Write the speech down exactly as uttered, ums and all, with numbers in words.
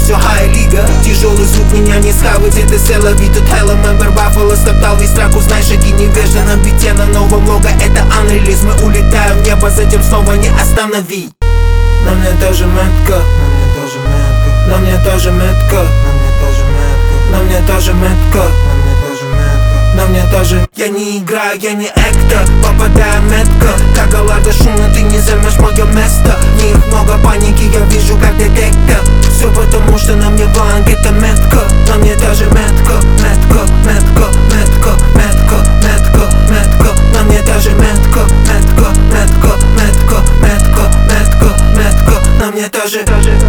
все хай-лига. Тяжелый звук меня не схавать, это селови. Тут Hello Member Buffalo стоптал весь трак. Узнай шаги невежда на бите, на новом лого. Это unrelease, мы улетаем в небо, затем снова не останови. На мне тоже метка, на мне тоже метка, на мне тоже метка, на мне тоже. Я не играю, я не актер, попадаю метко. Как галарда шумно, ты не займешь мое место. В них много паники, я вижу как детектор. Все потому, что на мне бланк, это метка. На мне тоже метка, метка, метка, метка, метка, метка, метка. На мне тоже метка, метка, метка, метка, метка, метка, метка. На мне тоже.